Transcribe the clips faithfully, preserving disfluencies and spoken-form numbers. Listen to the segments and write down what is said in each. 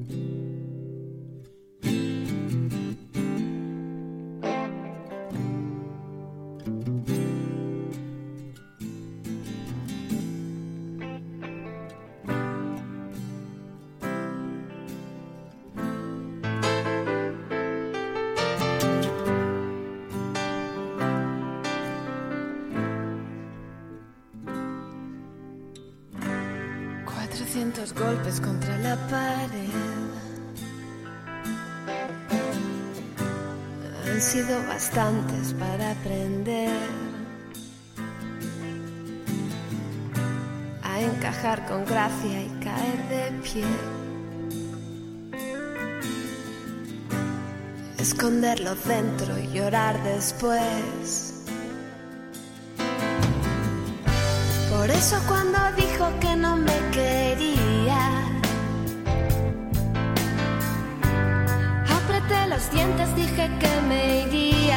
cuatrocientos golpes contra la pared han sido bastantes para aprender a encajar con gracia y caer de pie, esconderlo dentro y llorar después. Por eso cuando dijo que no me quería, apreté los dientes, dije que me iría.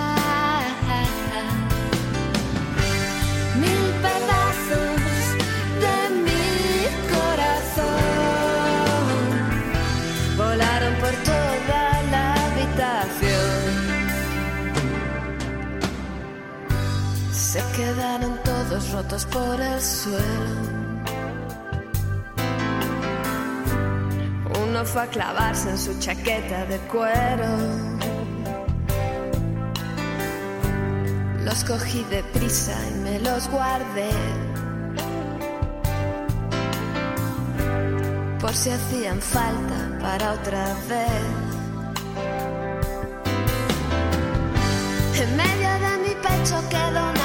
Mil pedazos de mi corazón volaron por toda la habitación. Se quedaron todos rotos por el suelo. Uno fue a clavarse en su chaqueta de cuero. Los cogí deprisa y me los guardé, por si hacían falta para otra vez. En medio de mi pecho quedó una